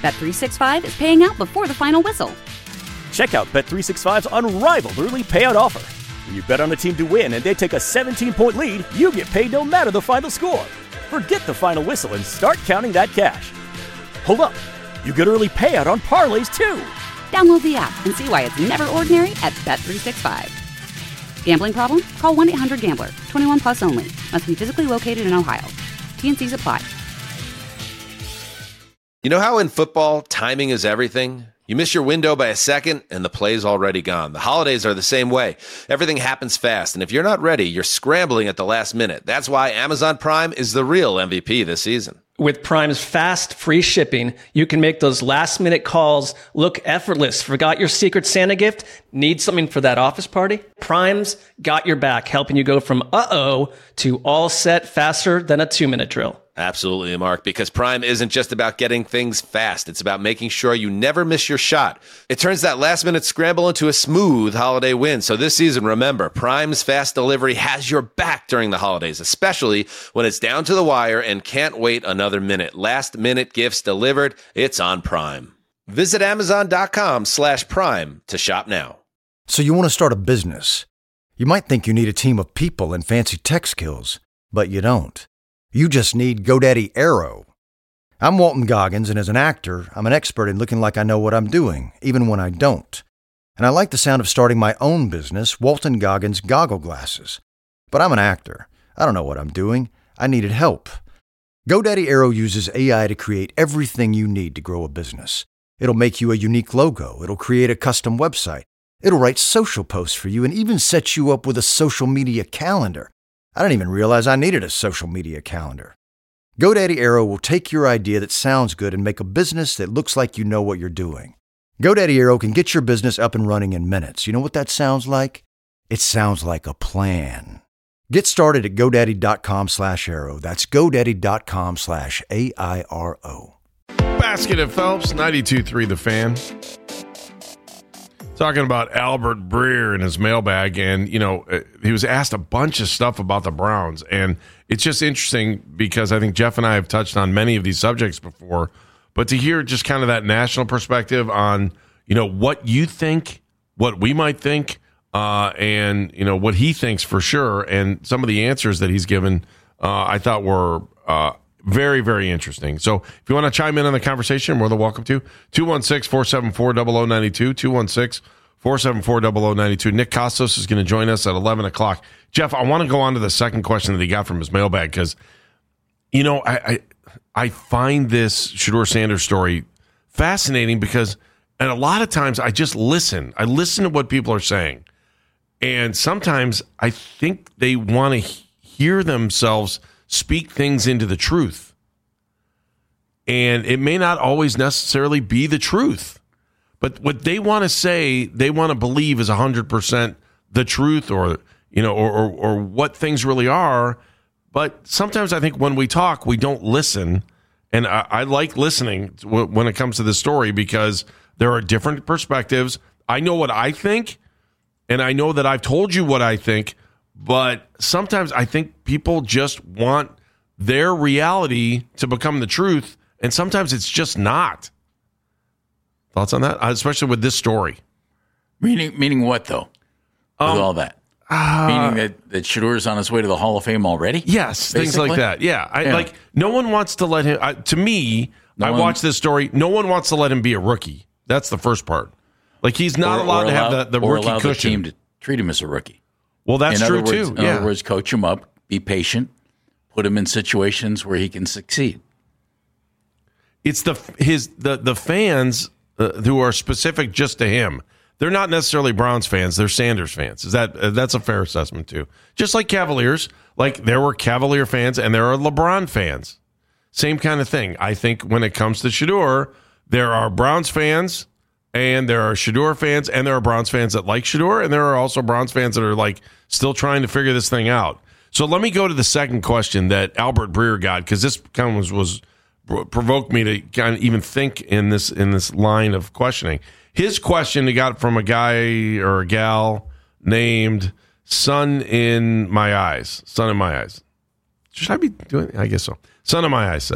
Bet365 is paying out before the final whistle. Check out Bet365's unrivaled early payout offer. When you bet on a team to win and they take a 17-point lead, you get paid no matter the final score. Forget the final whistle and start counting that cash. Hold up. You get early payout on parlays, too. Download the app and see why it's never ordinary at Bet365. Gambling problem? Call 1-800-GAMBLER. 21 plus only. Must be physically located in Ohio. T&Cs apply. You know how in football, timing is everything? You miss your window by a second, and the play's already gone. The holidays are the same way. Everything happens fast, and if you're not ready, you're scrambling at the last minute. That's why Amazon Prime is the real MVP this season. With Prime's fast, free shipping, you can make those last-minute calls look effortless. Forgot your Secret Santa gift? Need something for that office party? Prime's got your back, helping you go from uh-oh to all set faster than a 2-minute drill. Absolutely, Mark, because Prime isn't just about getting things fast. It's about making sure you never miss your shot. It turns that last-minute scramble into a smooth holiday win. So this season, remember, Prime's fast delivery has your back during the holidays, especially when it's down to the wire and can't wait another minute. Last-minute gifts delivered, it's on Prime. Visit Amazon.com/Prime to shop now. So you want to start a business. You might think you need a team of people and fancy tech skills, but you don't. You just need GoDaddy Aero. I'm Walton Goggins, and as an actor, I'm an expert in looking like I know what I'm doing, even when I don't. And I like the sound of starting my own business, Walton Goggins Goggle Glasses. But I'm an actor. I don't know what I'm doing. I needed help. GoDaddy Aero uses AI to create everything you need to grow a business. It'll make you a unique logo. It'll create a custom website. It'll write social posts for you and even set you up with a social media calendar. I didn't even realize I needed a social media calendar. GoDaddy Aero will take your idea that sounds good and make a business that looks like you know what you're doing. GoDaddy Aero can get your business up and running in minutes. You know what that sounds like? It sounds like a plan. Get started at GoDaddy.com/Aero. That's GoDaddy.com/AIRO. Basket of Phelps, 92.3 The Fan. Talking about Albert Breer and his mailbag, and he was asked a bunch of stuff about the Browns, and it's just interesting because I think Jeff and I have touched on many of these subjects before, but to hear just kind of that national perspective on what you think, what we might think, and what he thinks for sure, and some of the answers that he's given, I thought were very, very interesting. So if you want to chime in on the conversation, more than welcome to. 216-474-0092, 216-474-0092. Nick Costos is going to join us at 11 o'clock. Jeff, I want to go on to the second question that he got from his mailbag because, I find this Shedeur Sanders story fascinating because, and a lot of times I just listen. I listen to what people are saying. And sometimes I think they want to hear themselves speak things into the truth. And it may not always necessarily be the truth. But what they want to say, they want to believe is 100% the truth or what things really are. But sometimes I think when we talk, we don't listen. And I like listening when it comes to this story because there are different perspectives. I know what I think, and I know that I've told you what I think. But sometimes I think people just want their reality to become the truth, and sometimes it's just not. Thoughts on that? Especially with this story. Meaning what, though, with all that? Meaning that Shedeur is on his way to the Hall of Fame already? Yes, basically? Things like that. Yeah. Like, no one wants to let him, to me, watched this story, no one wants to let him be a rookie. That's the first part. Like, he's not allowed to have the rookie allow cushion. The team to treat him as a rookie. Well, that's true, too. In other words, coach him up, be patient, put him in situations where he can succeed. It's the fans who are specific just to him. They're not necessarily Browns fans. They're Sanders fans. That's a fair assessment, too. Just like Cavaliers. Like, there were Cavalier fans and there are LeBron fans. Same kind of thing. I think when it comes to Shedeur, there are Browns fans and there are Shedeur fans, and there are Browns fans that like Shedeur, and there are also Browns fans that are like still trying to figure this thing out. So let me go to the second question that Albert Breer got, because this kind of was provoked me to kind of even think in this line of questioning. His question he got from a guy or a gal named Sun in My Eyes. Sun in My Eyes. Should I be doing? I guess so. Sun in My Eyes said,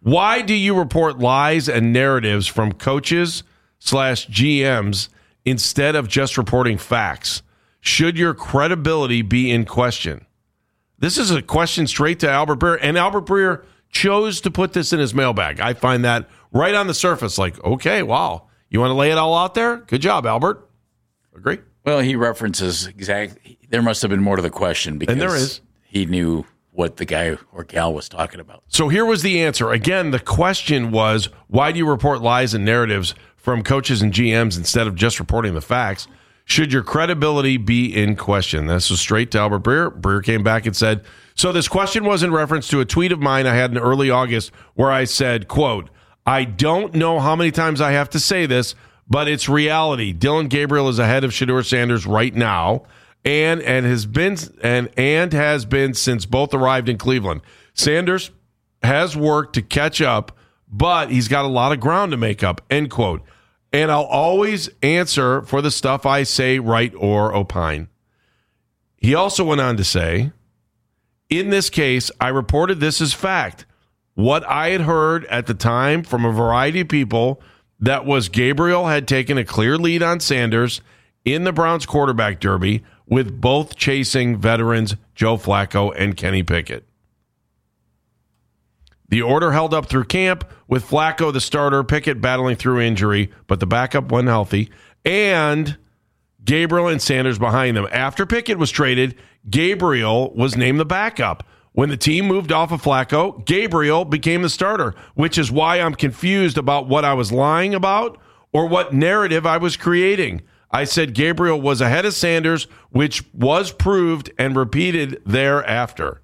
Why do you report lies and narratives from coaches/GMs instead of just reporting facts? Should your credibility be in question? This is a question straight to Albert Breer, and Albert Breer chose to put this in his mailbag. I find that right on the surface, like, okay, wow. You want to lay it all out there? Good job, Albert. Agree? Well, he references exactly. There must have been more to the question because and there is. He knew what the guy or gal was talking about. So here was the answer. Again, the question was, why do you report lies and narratives from coaches and GMs instead of just reporting the facts? Should your credibility be in question? This was straight to Albert Breer. Breer came back and said, so this question was in reference to a tweet of mine I had in early August where I said, quote, I don't know how many times I have to say this, but it's reality. Dillon Gabriel is ahead of Shedeur Sanders right now. And has been since both arrived in Cleveland. Sanders has worked to catch up, but he's got a lot of ground to make up, end quote. And I'll always answer for the stuff I say, write, or opine. He also went on to say, in this case, I reported this as fact. What I had heard at the time from a variety of people that was Gabriel had taken a clear lead on Sanders in the Browns quarterback derby, with both chasing veterans Joe Flacco and Kenny Pickett. The order held up through camp, with Flacco the starter, Pickett battling through injury, but the backup wasn't healthy, and Gabriel and Sanders behind them. After Pickett was traded, Gabriel was named the backup. When the team moved off of Flacco, Gabriel became the starter, which is why I'm confused about what I was lying about or what narrative I was creating. I said Gabriel was ahead of Sanders, which was proved and repeated thereafter.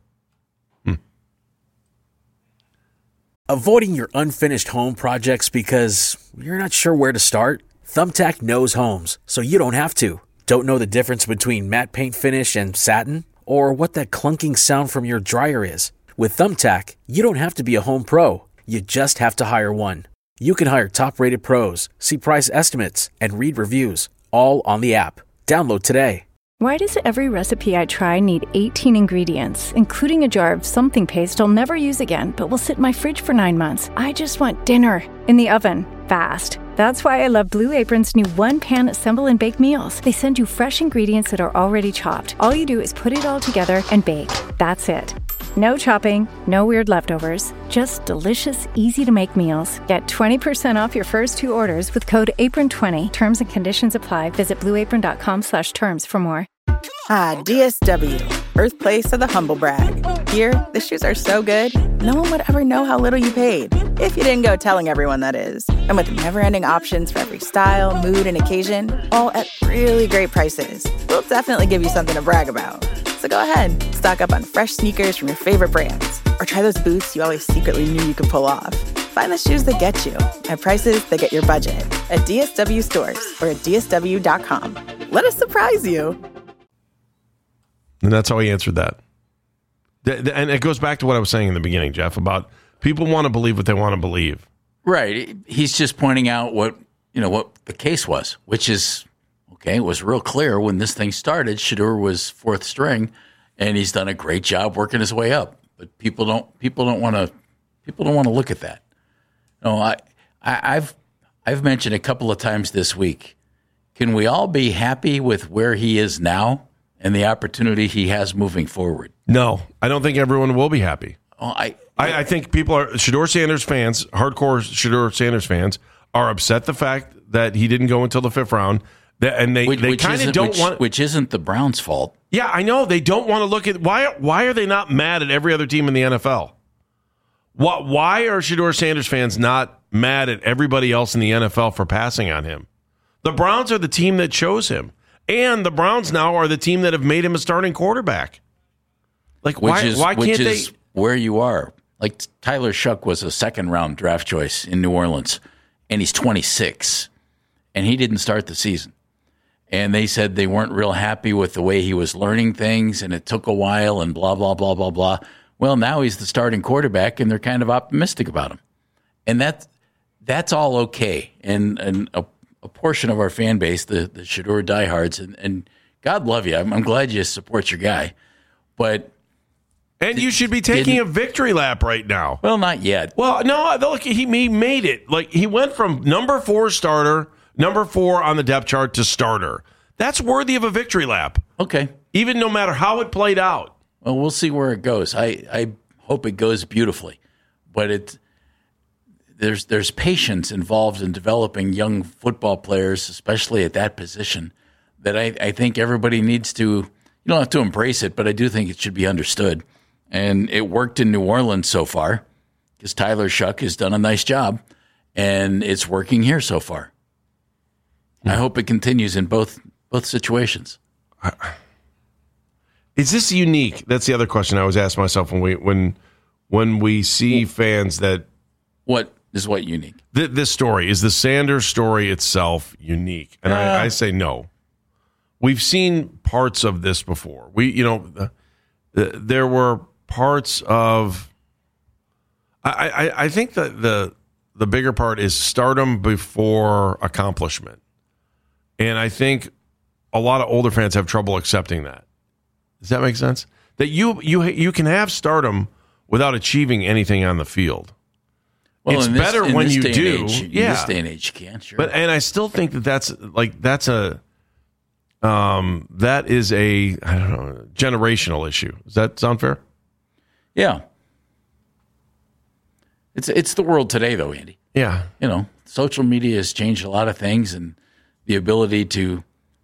Avoiding your unfinished home projects because you're not sure where to start? Thumbtack knows homes, so you don't have to. Don't know the difference between matte paint finish and satin? Or what that clunking sound from your dryer is? With Thumbtack, you don't have to be a home pro. You just have to hire one. You can hire top-rated pros, see price estimates, and read reviews. All on the app. Download today. Why does every recipe I try need 18 ingredients, including a jar of something paste I'll never use again, but will sit in my fridge for 9 months? I just want dinner in the oven, fast. That's why I love Blue Apron's new one-pan assemble and bake meals. They send you fresh ingredients that are already chopped. All you do is put it all together and bake. That's it. No chopping, no weird leftovers, just delicious, easy-to-make meals. Get 20% off your first 2 orders with code APRON20. Terms and conditions apply. Visit blueapron.com/terms for more. Ah, DSW, birthplace of the humble brag. Here, the shoes are so good, no one would ever know how little you paid. If you didn't go telling everyone, that is. And with never-ending options for every style, mood, and occasion, all at really great prices, we'll definitely give you something to brag about. So go ahead, stock up on fresh sneakers from your favorite brands, or try those boots you always secretly knew you could pull off. Find the shoes that get you at prices that get your budget at DSW stores or at DSW.com. Let us surprise you. And that's how he answered that. And it goes back to what I was saying in the beginning, Jeff, about people want to believe what they want to believe. Right. He's just pointing out what the case was, which is, okay, it was real clear when this thing started. Shedeur was 4th string, and he's done a great job working his way up. But people don't want to look at that. No, I've mentioned a couple of times this week. Can we all be happy with where he is now and the opportunity he has moving forward? No, I don't think everyone will be happy. Oh, I think people are Shedeur Sanders fans, hardcore Shedeur Sanders fans, are upset the fact that he didn't go until the 5th round. And they kind of don't want, which isn't the Browns' fault. Yeah, I know they don't want to look at why are they not mad at every other team in the NFL? Why are Shedeur Sanders fans not mad at everybody else in the NFL for passing on him? The Browns are the team that chose him, and the Browns now are the team that have made him a starting quarterback. Like why can't they? Where you are, like Tyler Shuck was a 2nd-round draft choice in New Orleans, and he's 26, and he didn't start the season. And they said they weren't real happy with the way he was learning things, and it took a while, and blah, blah, blah, blah, blah. Well, now he's the starting quarterback, and they're kind of optimistic about him. And that's all okay. And a portion of our fan base, the Shedeur diehards, and God love you. I'm glad you support your guy. But And you should be taking a victory lap right now. Well, not yet. Well, no, look, he made it. Like, he went from number 4 starter, number 4 on the depth chart to starter. That's worthy of a victory lap. Okay. Even no matter how it played out. Well, we'll see where it goes. I hope it goes beautifully. But there's patience involved in developing young football players, especially at that position, that I think everybody needs to, you don't have to embrace it, but I do think it should be understood. And it worked in New Orleans so far because Tyler Shuck has done a nice job, and it's working here so far. I hope it continues in both situations. Is this unique? That's the other question I always ask myself when we see fans that. What is unique? This story, is the Sanders story itself unique? And I say no. We've seen parts of this before. There were parts of. I think that the bigger part is stardom before accomplishment, and I think a lot of older fans have trouble accepting that. Does that make sense? That you can have stardom without achieving anything on the field. Well, it's better when you do. In this day and age, you can't. Sure. And I still think that is a I don't know, generational issue. Does that sound fair? Yeah. It's the world today, though, Andy. Yeah. Social media has changed a lot of things, and the ability to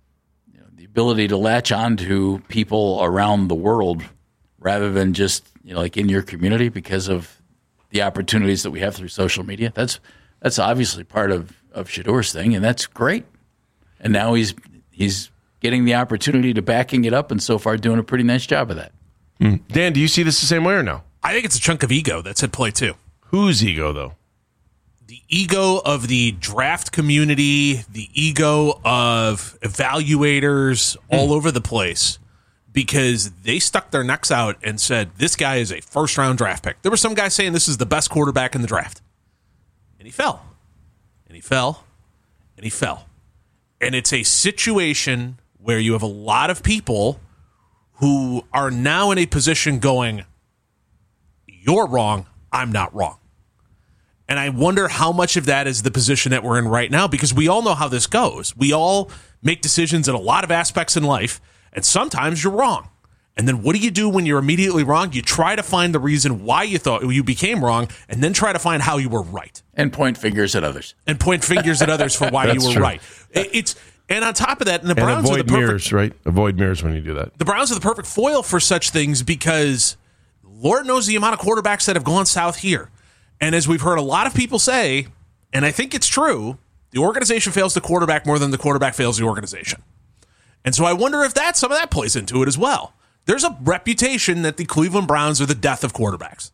latch on to people around the world rather than just like in your community because of the opportunities that we have through social media. That's obviously part of Shedeur's thing, and that's great. And now he's getting the opportunity to backing it up, and so far doing a pretty nice job of that. Dan, do you see this the same way or no? I think it's a chunk of ego that's at play too. Whose ego, though? The ego of the draft community, the ego of evaluators all over the place, because they stuck their necks out and said, this guy is a first-round draft pick. There were some guys saying this is the best quarterback in the draft. And he fell. And he fell. And he fell. And it's a situation where you have a lot of people who are now in a position going, you're wrong, I'm not wrong. And I wonder how much of that is the position that we're in right now, because we all know how this goes. We all make decisions in a lot of aspects in life, and sometimes you're wrong. And then what do you do when you're immediately wrong? You try to find the reason why you thought you became wrong, and then try to find how you were right. And point fingers at others. For why you were true. right. And on top of that, the Browns avoid are the perfect mirrors, right? Avoid mirrors when you do that. The Browns are the perfect foil for such things because Lord knows the amount of quarterbacks that have gone south here. And as we've heard a lot of people say, and I think it's true, the organization fails the quarterback more than the quarterback fails the organization. And so I wonder if some of that plays into it as well. There's a reputation that the Cleveland Browns are the death of quarterbacks.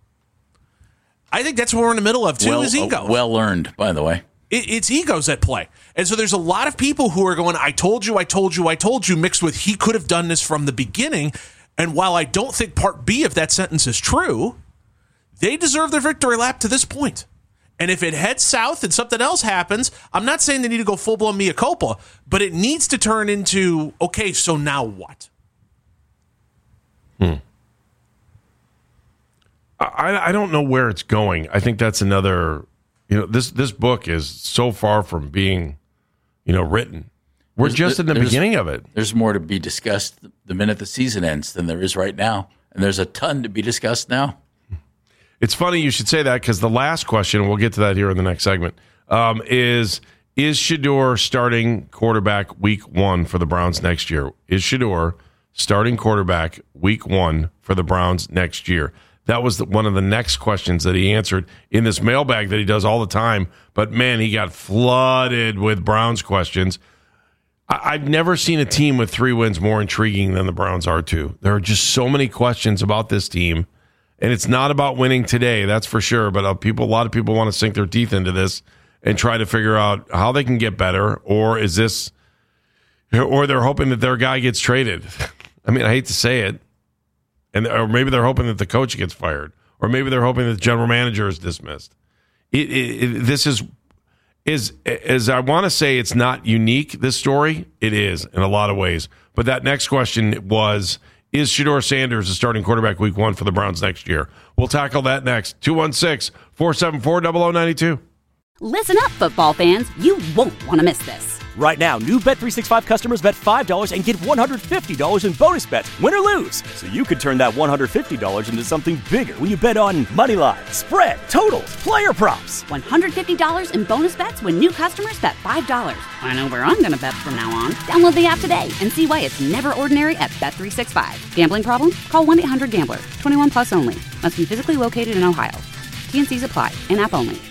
I think that's what we're in the middle of, too, is ego. Well earned, by the way. It's egos at play. And so there's a lot of people who are going, I told you, mixed with he could have done this from the beginning. And while I don't think part B of that sentence is true, they deserve their victory lap to this point. And if it heads south and something else happens, I'm not saying they need to go full-blown mea culpa, but it needs to turn into, okay, so now what? I don't know where it's going. I think that's another, this book is so far from being, written. We're just in the beginning of it. There's more to be discussed the minute the season ends than there is right now. And there's a ton to be discussed now. It's funny you should say that because the last question, we'll get to that here in the next segment, is Shedeur starting quarterback week 1 for the Browns next year? Is Shedeur starting quarterback week 1 for the Browns next year? That was one of the next questions that he answered in this mailbag that he does all the time. But, man, he got flooded with Browns questions. I've never seen a team with 3 wins more intriguing than the Browns are, too. There are just so many questions about this team. And it's not about winning today, that's for sure. But a lot of people want to sink their teeth into this and try to figure out how they can get better, or they're hoping that their guy gets traded. I mean, I hate to say it, or maybe they're hoping that the coach gets fired, or maybe they're hoping that the general manager is dismissed. This is I want to say it's not unique. This story, it is in a lot of ways. But that next question was, Is Shedeur Sanders the starting quarterback week 1 for the Browns next year? We'll tackle that next. 216-474-0092. Listen up, football fans. You won't want to miss this. Right now, new Bet365 customers bet $5 and get $150 in bonus bets, win or lose. So you could turn that $150 into something bigger when you bet on money line, spread, totals, player props. $150 in bonus bets when new customers bet $5. I know where I'm going to bet from now on. Download the app today and see why it's never ordinary at Bet365. Gambling problem? Call 1-800-GAMBLER. 21 plus only. Must be physically located in Ohio. T&Cs apply. In-app only.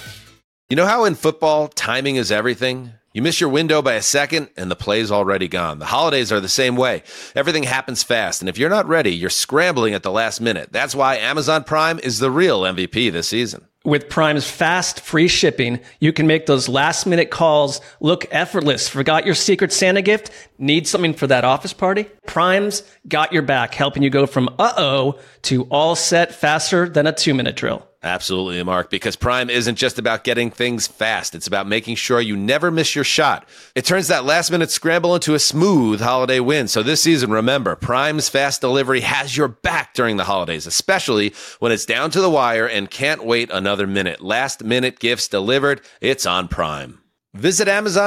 You know how in football, timing is everything? You miss your window by a second, and the play's already gone. The holidays are the same way. Everything happens fast, and if you're not ready, you're scrambling at the last minute. That's why Amazon Prime is the real MVP this season. With Prime's fast, free shipping, you can make those last-minute calls look effortless. Forgot your Secret Santa gift? Need something for that office party? Prime's got your back, helping you go from uh-oh to all set faster than a 2-minute drill. Absolutely, Mark, because Prime isn't just about getting things fast. It's about making sure you never miss your shot. It turns that last-minute scramble into a smooth holiday win. So this season, remember, Prime's fast delivery has your back during the holidays, especially when it's down to the wire and can't wait another minute. Last-minute gifts delivered. It's on Prime. Visit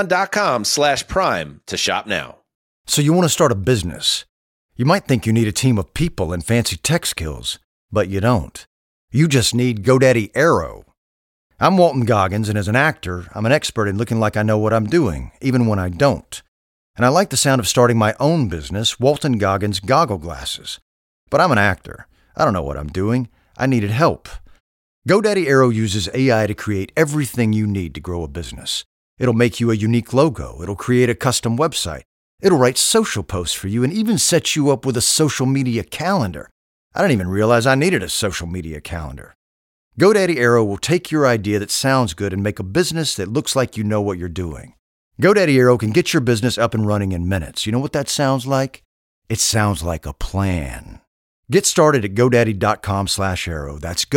Amazon.com/Prime to shop now. So you want to start a business. You might think you need a team of people and fancy tech skills, but you don't. You just need GoDaddy Aero. I'm Walton Goggins, and as an actor, I'm an expert in looking like I know what I'm doing, even when I don't. And I like the sound of starting my own business, Walton Goggins Goggle Glasses. But I'm an actor. I don't know what I'm doing. I needed help. GoDaddy Aero uses AI to create everything you need to grow a business. It'll make you a unique logo. It'll create a custom website. It'll write social posts for you and even set you up with a social media calendar. I didn't even realize I needed a social media calendar. GoDaddy Aero will take your idea that sounds good and make a business that looks like you know what you're doing. GoDaddy Aero can get your business up and running in minutes. You know what that sounds like? It sounds like a plan. Get started at GoDaddy.com/Aero. That's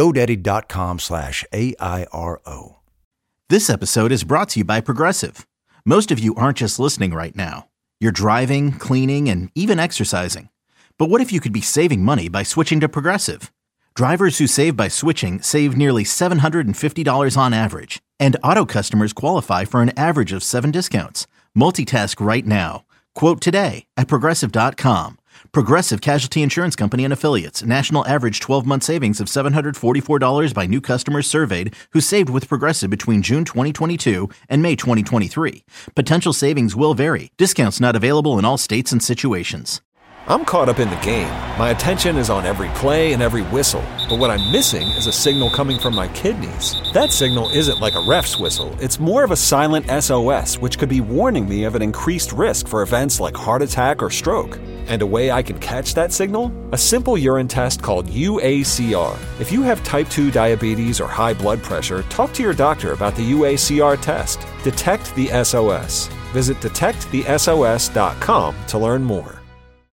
GoDaddy.com/AIRO. This episode is brought to you by Progressive. Most of you aren't just listening right now. You're driving, cleaning, and even exercising. But what if you could be saving money by switching to Progressive? Drivers who save by switching save nearly $750 on average. And auto customers qualify for an average of 7 discounts. Multitask right now. Quote today at Progressive.com. Progressive Casualty Insurance Company and Affiliates. National average 12-month savings of $744 by new customers surveyed who saved with Progressive between June 2022 and May 2023. Potential savings will vary. Discounts not available in all states and situations. I'm caught up in the game. My attention is on every play and every whistle. But what I'm missing is a signal coming from my kidneys. That signal isn't like a ref's whistle. It's more of a silent SOS, which could be warning me of an increased risk for events like heart attack or stroke. And a way I can catch that signal? A simple urine test called UACR. If you have type 2 diabetes or high blood pressure, talk to your doctor about the UACR test. Detect the SOS. Visit detectthesos.com to learn more.